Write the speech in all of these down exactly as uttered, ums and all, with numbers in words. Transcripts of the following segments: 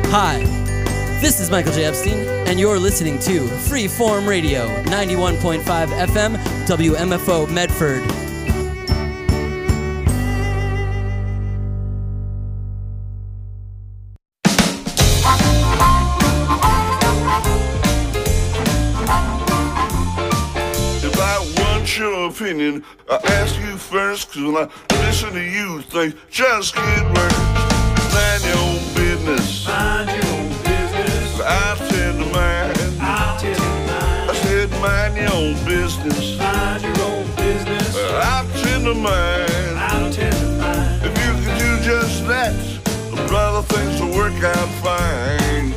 Hi, this is Michael J. Epstein, and you're listening to Freeform Radio, ninety-one point five F M, W M F O Medford. If I want your opinion, I ask you first, cause when I listen to you, things just get worse. Mind your own business. Mind your own business. I tend to mind. I'll tell you mine. I said mind your own business. Mind your own business. I tend to mind. I'll tell you mine. If you could do just that, brother, things will work out fine.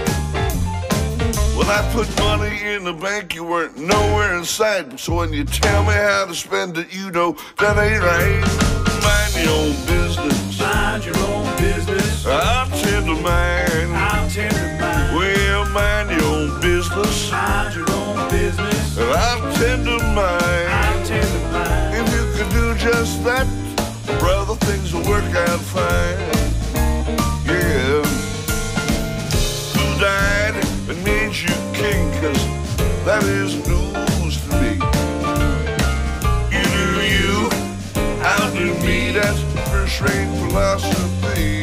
When I put money in the bank, you weren't nowhere in sight. So when you tell me how to spend it, you know that ain't right. Mind your own business. Mind your own business. I tend to mind. I'll tell you mine. Well, mind your own business. Mind your own business. I tend to mind. I'll tell you mine. If you could do just that, brother, things will work out fine. Yeah. Who died and made you king? Cause that is news to me. You do you, I'll do me. That's first-rate philosophy.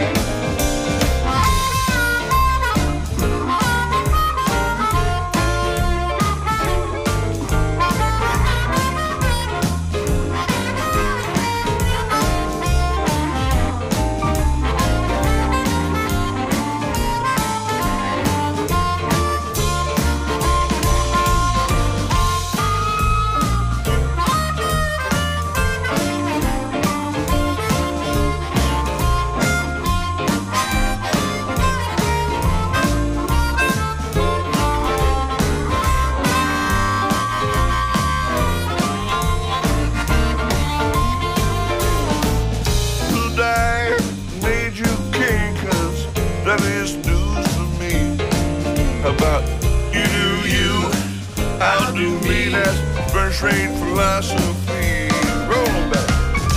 First-rate philosophy. Roll 'em back.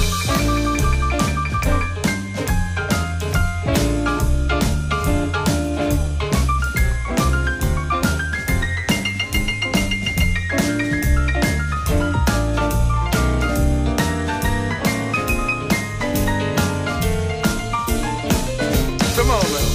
Come on now.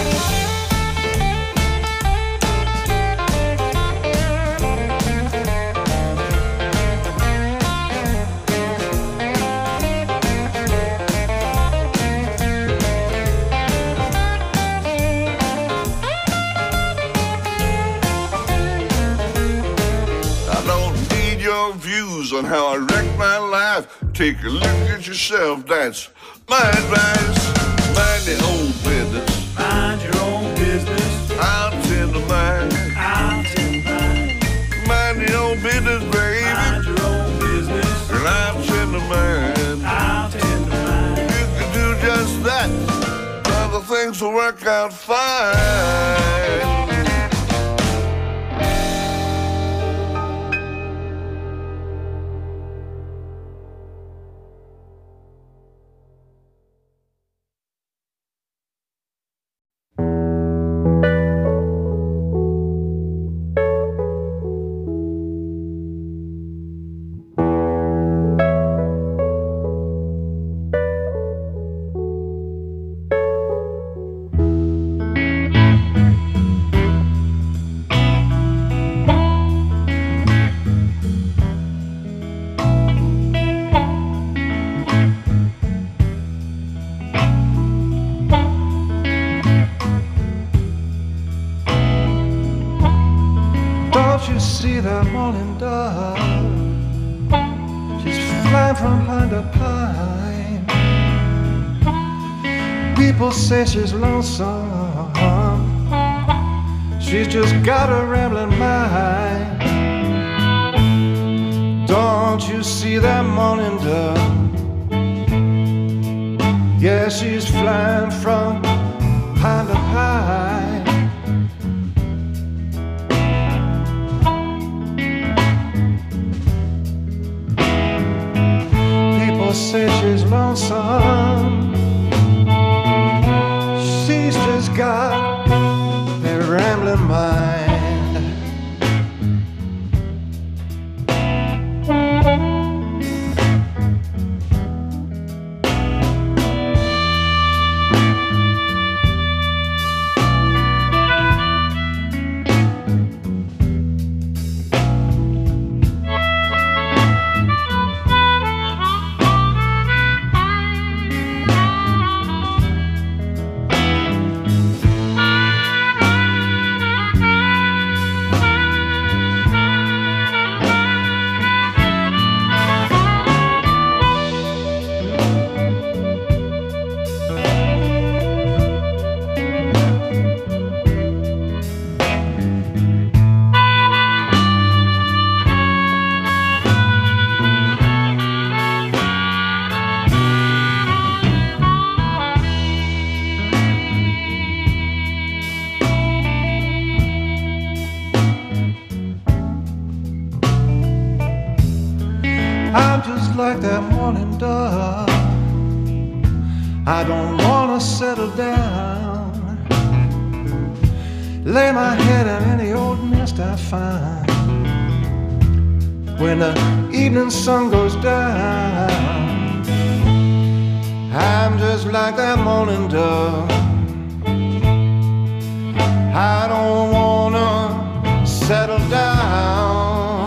On how I wrecked my life. Take a look at yourself, that's my advice. Mind your own business. Mind your own business. I'll tend to mind. I'll tell you mine. Mind your own business, baby. Mind your own business. And I'll tend to mind. I'll tell you mine. You can do just that, other things will work out fine. See that morning dove, she's flying from pine to pine. People say she's lonesome, she's just got a rambling mind. Don't you see that morning dove? Yeah, she's flying from pine to pine. Say she's lonesome, she's just got I'm just like that morning dove. I don't wanna settle down, lay my head in any old nest I find. When the evening sun goes down, I'm just like that morning dove. I don't wanna settle down.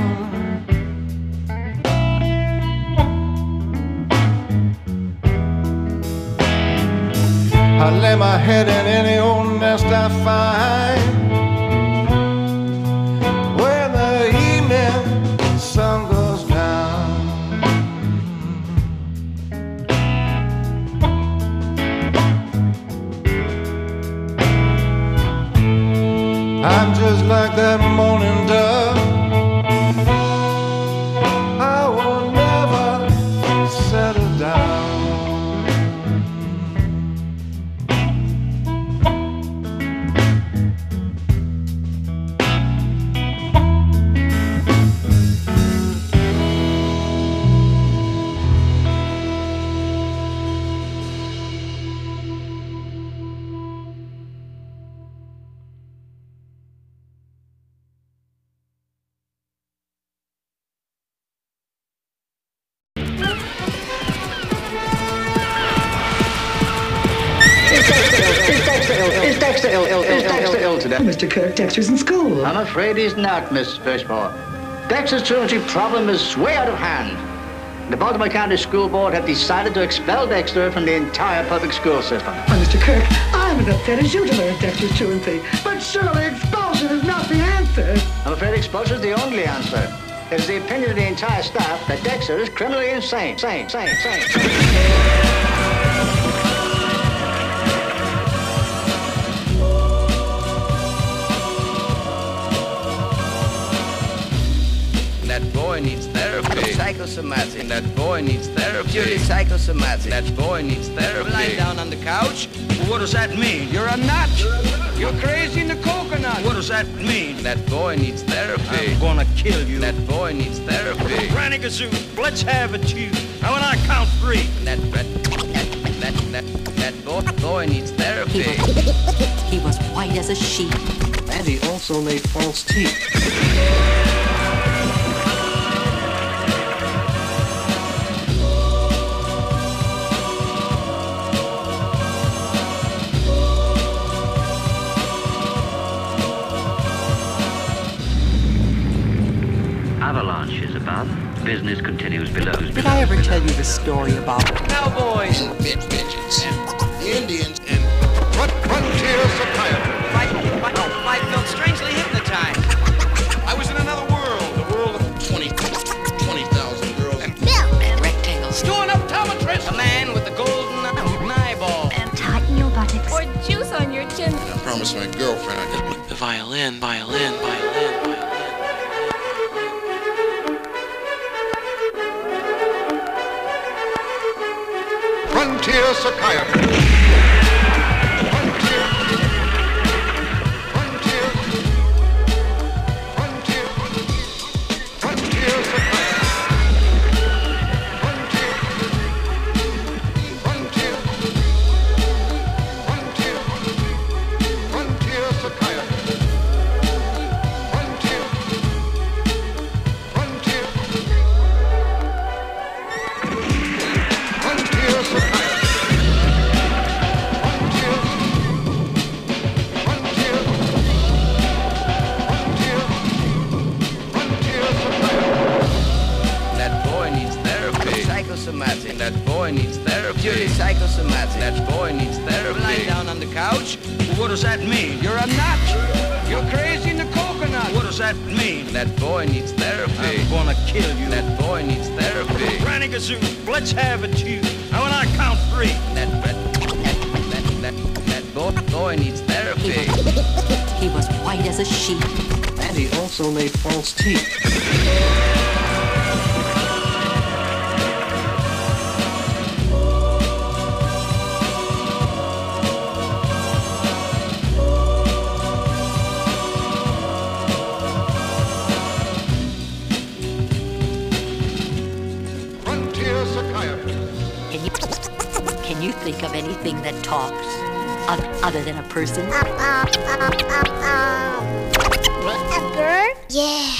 I lay my head in any old nest I find. When the evening sun goes down, I'm just like that morning dove. I will never settle down. Is Dexter ill, ill, ill, ill, ill today? Mister Kirk, Dexter's in school. I'm afraid he's not, Miss Fishmore. Dexter's truancy problem is way out of hand. The Baltimore County School Board have decided to expel Dexter from the entire public school system. Oh, Mister Kirk, I'm as upset as you to learn Dexter's truancy. But surely expulsion is not the answer. I'm afraid expulsion is the only answer. It is the opinion of the entire staff that Dexter is criminally insane. Sane, sane, sane. That boy needs therapy. Psychosomatic. That boy needs therapy. Purely psychosomatic. That boy needs therapy. Lying down on the couch. What does that mean? You're a nut. You're crazy in the coconut. What does that mean? That boy needs therapy. I'm gonna kill you. That boy needs therapy. Granny Gazoo, let's have it, you. Now when I count three. That that that that that, that boy, boy needs therapy. He was, he was white as a sheet. And he also made false teeth. Avalanche is above. Business continues below. Did I ever tell you the story about Cowboys, bitch, bitches, and the Indians, and front, frontier psychiatry. I felt strangely hypnotized. I was in another world, the world of twenty, twenty thousand girls. And And rectangles. Doing optometrist. A man with a golden eyeball. And tighten your buttocks. Or juice on your chin. I promised my girlfriend I'd get The violin, violin, violin, violin. frontier psychiatry. Frontier. Frontier. Frontier. Frontier psychiatry. Frontier. Frontier. Frontier. Frontier psychiatry. Frontier. Frontier. Frontier psychiatry. Psychosomatic. That boy needs therapy. Purely psychosomatic. That boy needs therapy. Lying down on the couch. What does that mean? You're a nut. You're crazy in the coconut. What does that mean? That boy needs therapy. I'm gonna kill you. That boy needs therapy. Granny Gazoo, let's have it, you. Now when I count three. That that that that, that boy, boy needs therapy. He was, he was white as a sheet. And he also made false teeth. a psychiatrist. Can you, can you think of anything that talks o- other than a person? A bird? Yeah.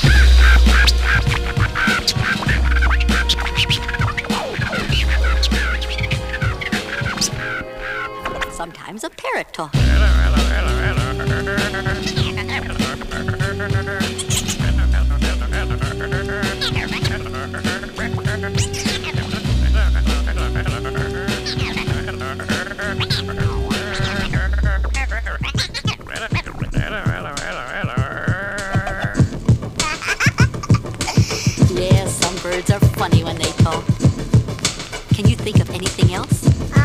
Sometimes a parrot talks. Yeah, some birds are funny when they talk. Can you think of anything else?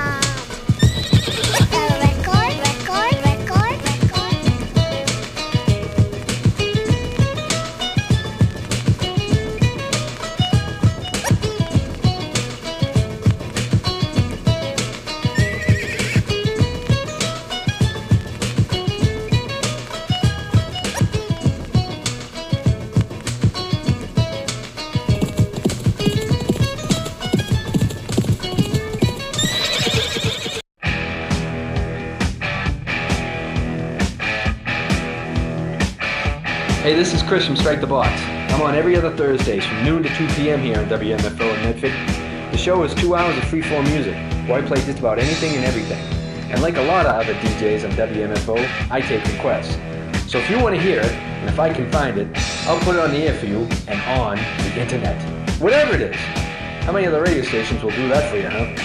Hey, this is Chris from Strike the Box. I'm on every other Thursdays from noon to two p.m. here on W M F O in Medford. The show is two hours of free-form music, where I play just about anything and everything. And like a lot of other D Js on W M F O, I take requests. So if you want to hear it, and if I can find it, I'll put it on the air for you and on the internet. Whatever it is. How many other radio stations will do that for you, huh?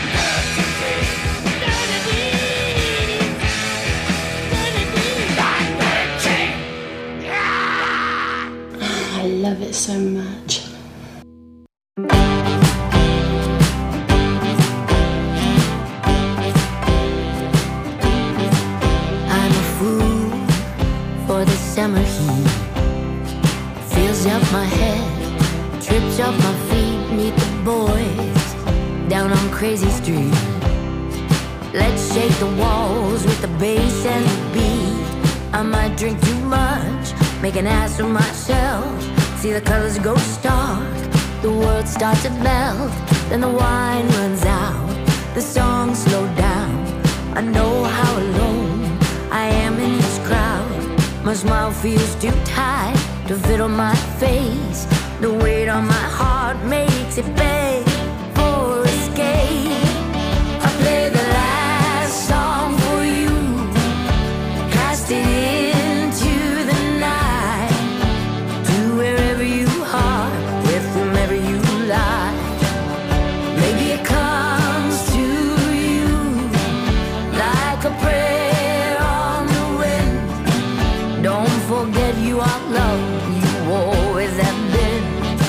I love it so much. I'm a fool for the summer heat. Fills up my head, trips up my feet. Meet the boys down on Crazy Street. Let's shake the walls with the bass and the beat. I might drink too much, make an ass of myself. See the colors go stark, the world starts to melt. Then the wine runs out, the songs slow down. I know how alone I am in this crowd. My smile feels too tight to fit on my face. The weight on my heart makes it beg for escape. I play the last song for you, cast it into the night, to wherever you are, with whomever you lie. Maybe it comes to you like a prayer on the wind. Don't forget you are loved, you always have been.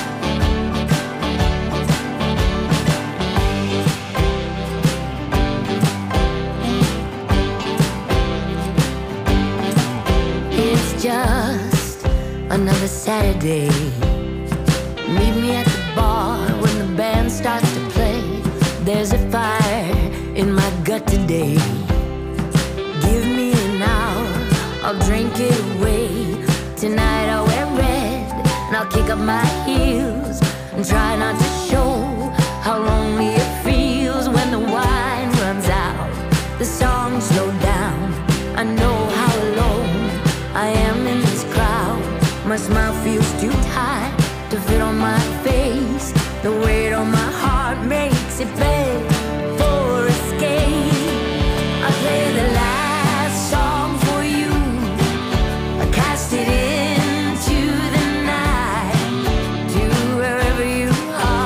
It's just another Saturday. Meet me at the bar when the band starts to play. There's a fire in my gut today. Give me an hour, I'll drink it away. Tonight I'll wear red and I'll kick up my heels and try not to show how lonely it feels when the wine runs out, the songs slow down. I know how alone I am in this crowd. My smile feels too tight to fit on my face. The weight on my heart makes it beg for escape. I play the last song for you, I cast it into the night, to wherever you are.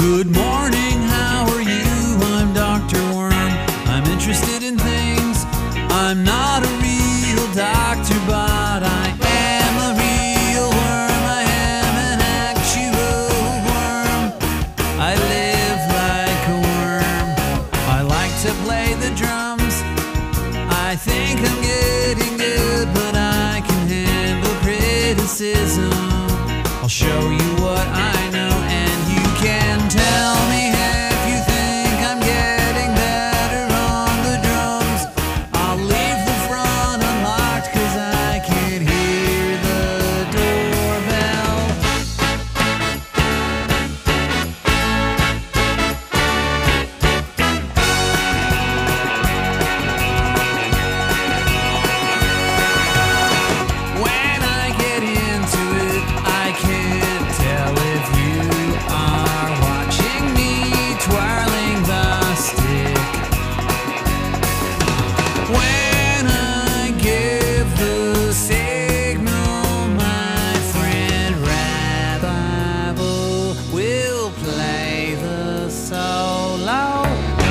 Good morning, how are you? I'm Doctor Worm. I'm interested in things. I'm not a real doctor, but I am a real worm. I am an actual worm. I live like a worm. I like to play the drums. I think I'm getting good, but I can handle criticism. I'll show you what I know, and you can tell me if you think I'm getting better on the drums. I'll leave the front unlocked, cause I can hear the doorbell. When I get into it, I can't tell if you are watching me twirling the stick. When I give the signal, my friend Rabbi will play the solo.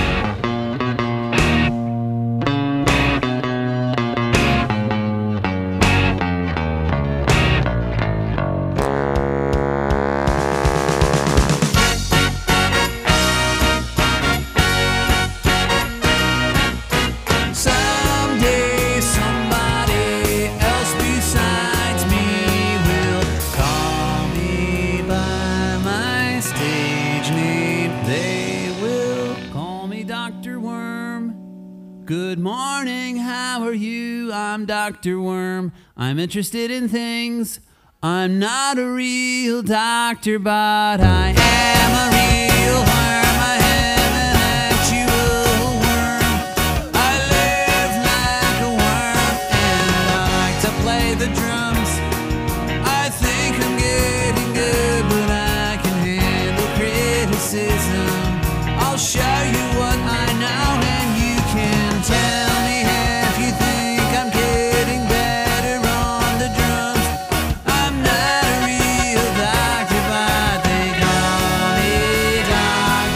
Someday somebody else besides me will call me by my stage name. They will call me Doctor Worm. Good morning, how are you? I'm Doctor Worm. I'm interested in things. I'm not a real doctor, but I am a real worm. I am an actual worm. I live like a worm, and I like to play the drums. I think I'm getting good, but I can handle criticism. I'll show you what I know, and you can tell me if you think I'm getting better on the drums. I'm not a real doctor, but they call me Doctor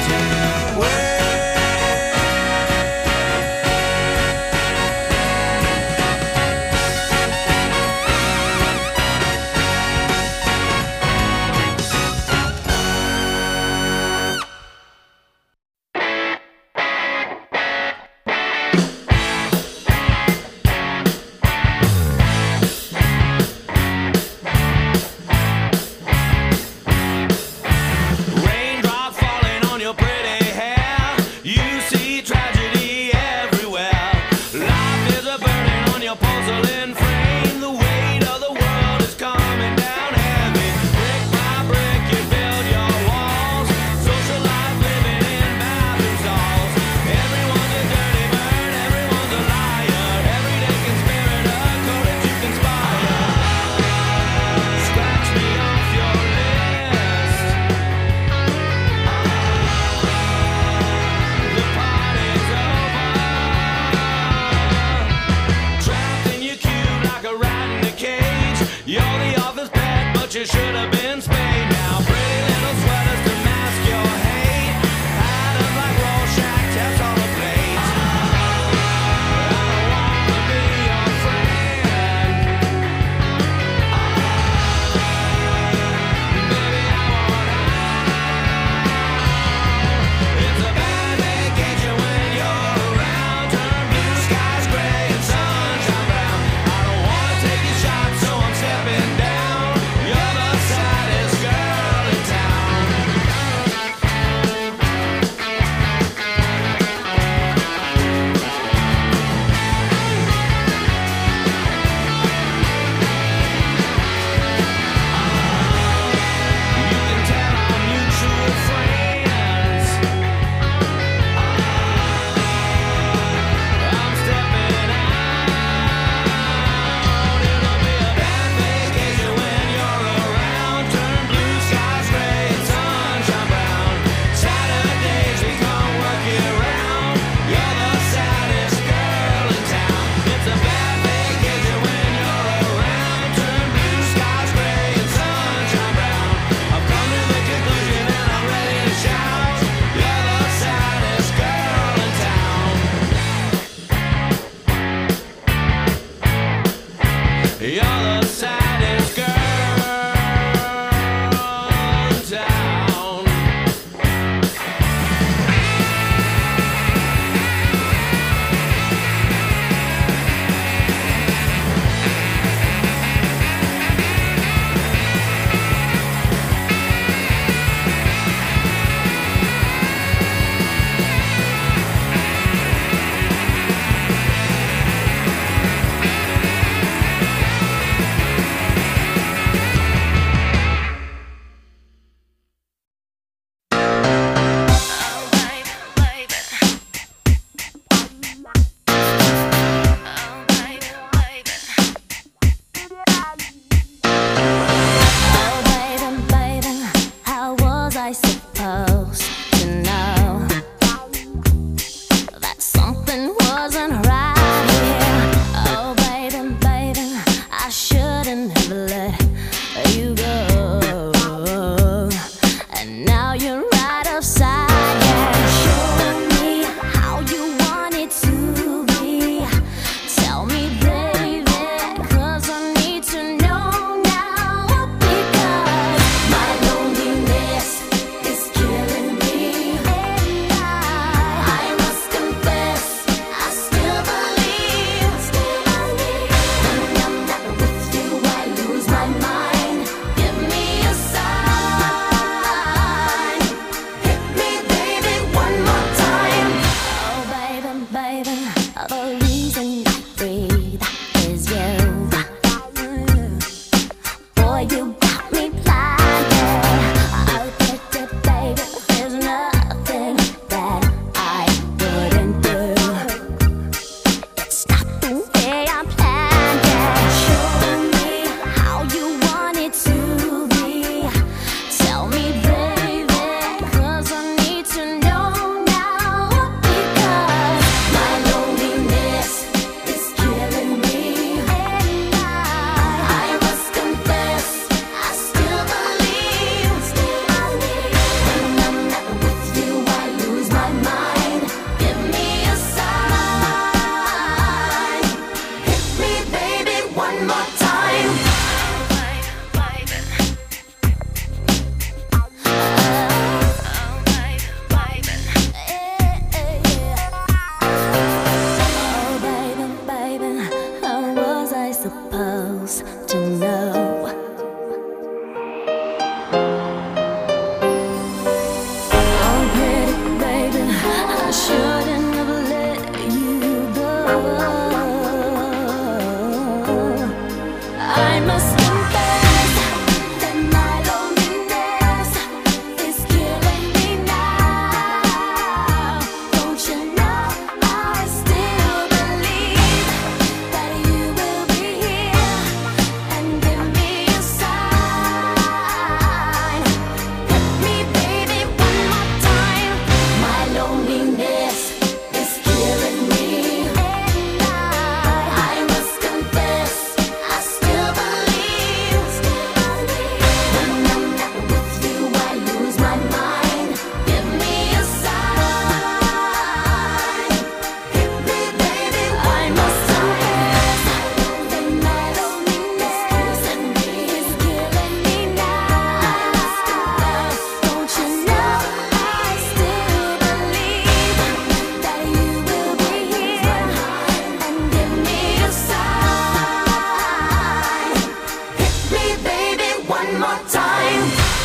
I supposed to know that something wasn't right here? Oh, baby, baby, I shouldn't have let you go. And now you're right upside down. Show me how you want it to be. Tell me, baby, 'cause I need to know now. Because my loneliness is killing me. And I, I must confess, I still believe, still believe. When I'm not with you, I lose my mind. Give me a sign. Hit me, baby, one more time. Oh, baby, baby, the reason I breathe is you. Boy, you got me blinded. Oh, baby, baby, there's nothing that I wouldn't do. It's not the way I planned it. Show me how you want it to be. Tell me, baby, 'cause I need to know now. Because my loneliness is killing me. And I, I must confess, I still believe, still believe. When I'm not with you, I lose my mind. Give me a sign. Hit me, baby, one more time. Oh, baby, baby, how was I supposed to know? Oh, pretty baby, I shouldn't have let you go. I must confess that my loneliness is killing me now. Don't you know I still believe that you will be here and give me a sign. Hit me, baby, one more time. My loneliness is killing me. And I, I must confess, I still believe, still believe. When I'm not with you, I lose my mind. Give me a sign. Hit me, baby, I must confess that my loneliness is killing me now. Don't you know I still believe that you will be here and give me a sign. Hit me, baby, one more time.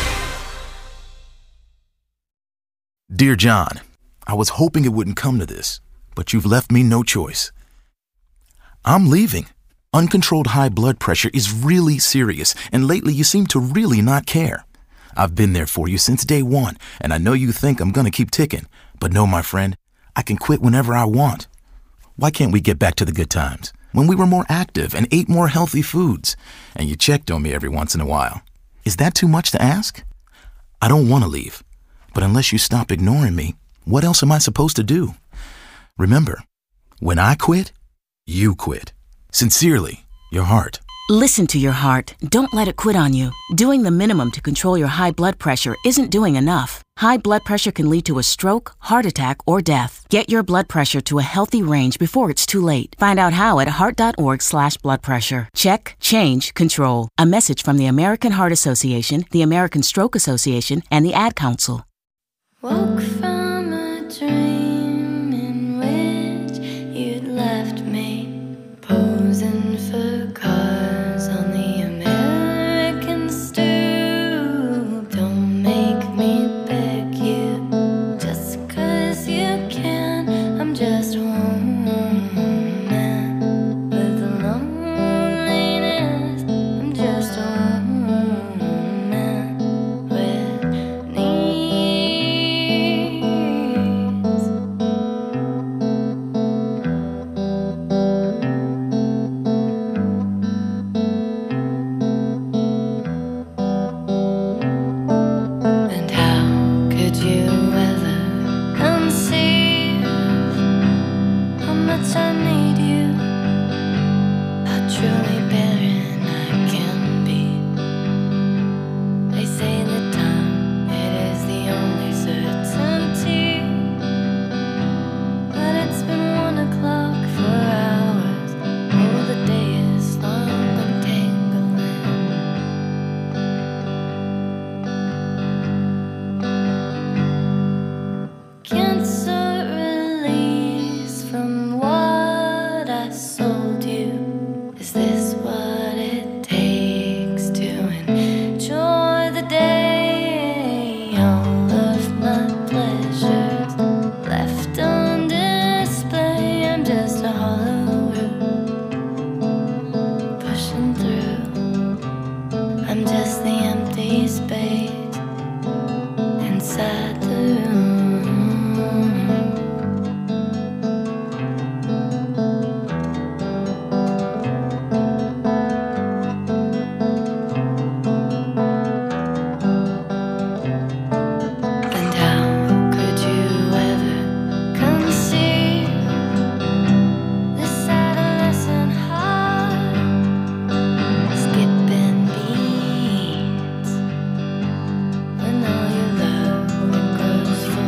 Dear John, I was hoping it wouldn't come to this, but you've left me no choice. I'm leaving. Uncontrolled high blood pressure is really serious, and lately you seem to really not care. I've been there for you since day one, and I know you think I'm gonna keep ticking, but no, my friend, I can quit whenever I want. Why can't we get back to the good times, when we were more active and ate more healthy foods, and you checked on me every once in a while? Is that too much to ask? I don't want to leave, but unless you stop ignoring me, what else am I supposed to do? Remember, when I quit, you quit. Sincerely, your heart. Listen to your heart. Don't let it quit on you. Doing the minimum to control your high blood pressure isn't doing enough. High blood pressure can lead to a stroke, heart attack, or death. Get your blood pressure to a healthy range before it's too late. Find out how at heart.org slash blood pressure. Check, change, control. A message from the American Heart Association, the American Stroke Association, and the Ad Council. Woke from a dream in which you'd left me posing for cars on the American stoop. Don't make me beg you just 'cause you can. I'm just one man with loneliness. I'm just one man with needs. When all your love goes for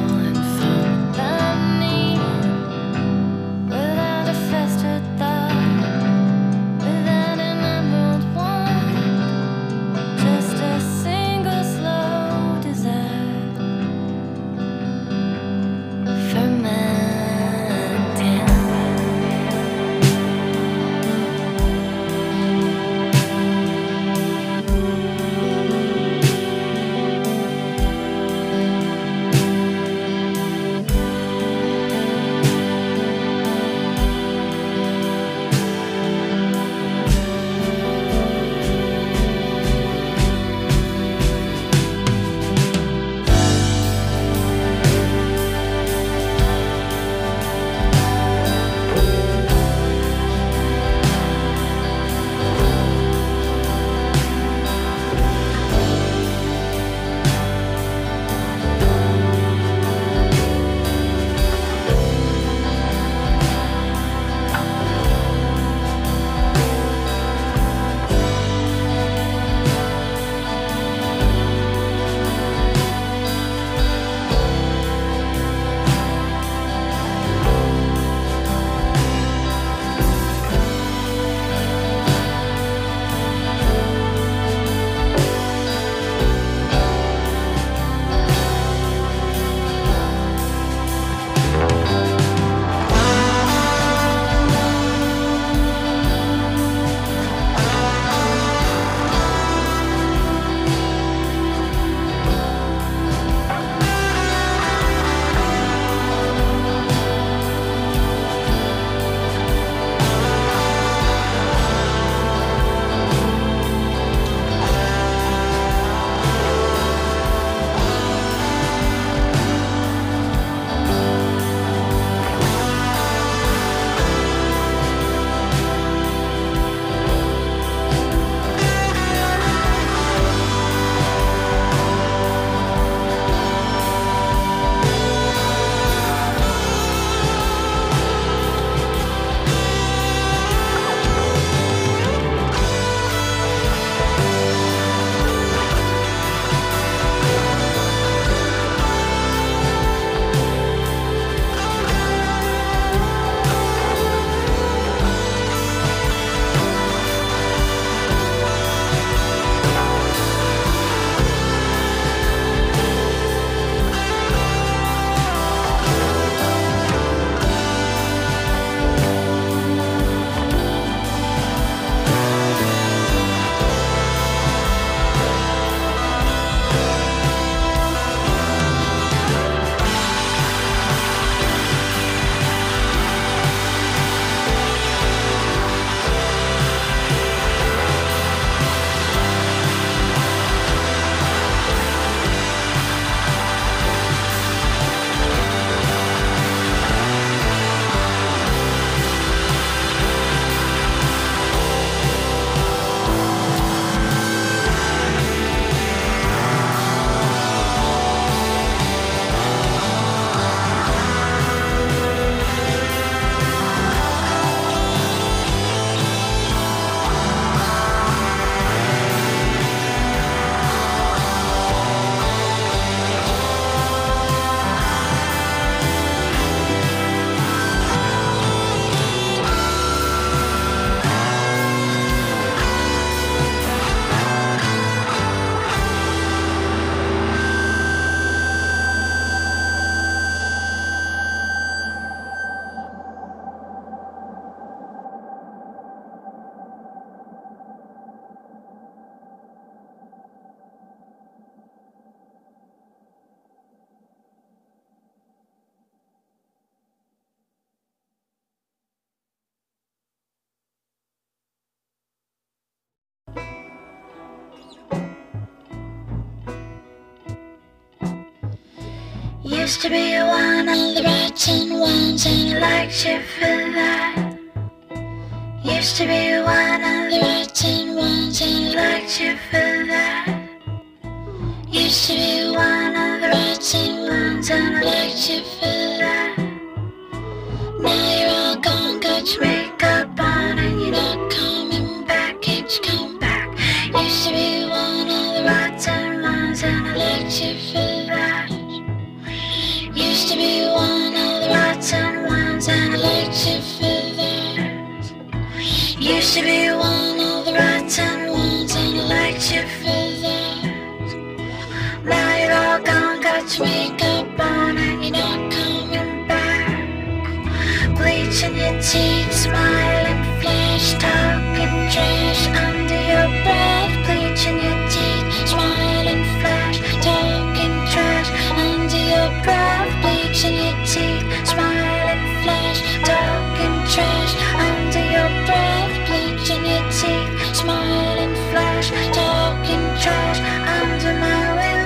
Used to be one of the rotten ones, and I liked you for that. Used to be one of the rotten ones, and I liked you for that. Used to be one of the rotten ones, and I liked you for that. Now you're all gone, got your makeup on, and you're not coming back. Can't you come back? Used to be one of the rotten ones, and I liked you for that. Used to be one of the rotten ones, and I liked you for that. Used to be one of the rotten ones, and I liked you for that. Now you're all gone, got your makeup on, and you're not coming back. Bleaching your teeth, smiling, flash, talking trash under your breath. Bleaching your teeth, smiling, flash, talking trash under your breath. Bleaching your teeth, smiling, flash, talking trash under your breath. Bleaching your teeth, smiling, flash, talking trash under my window.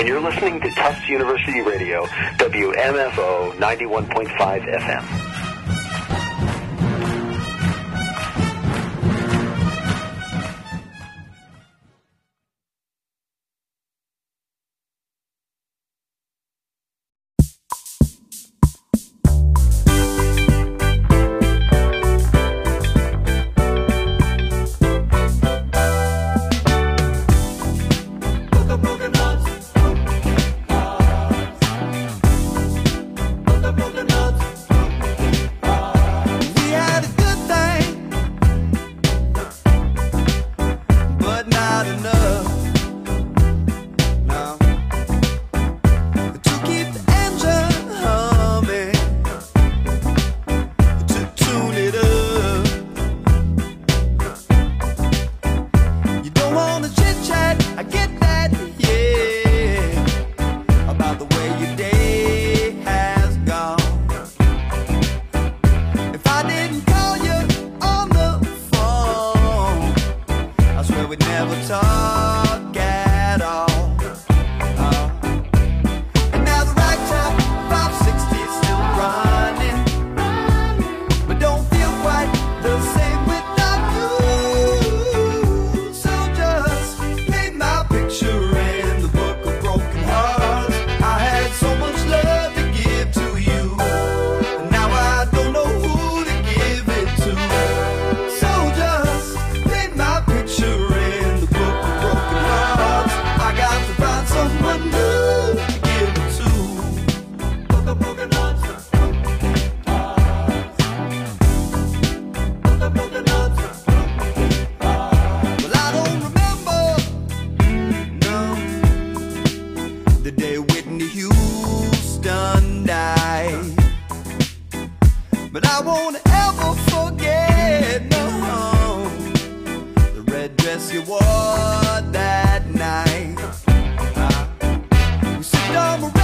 you're listening to Tufts University Radio, W M F O ninety-one point five F M. You wore that night. We sit down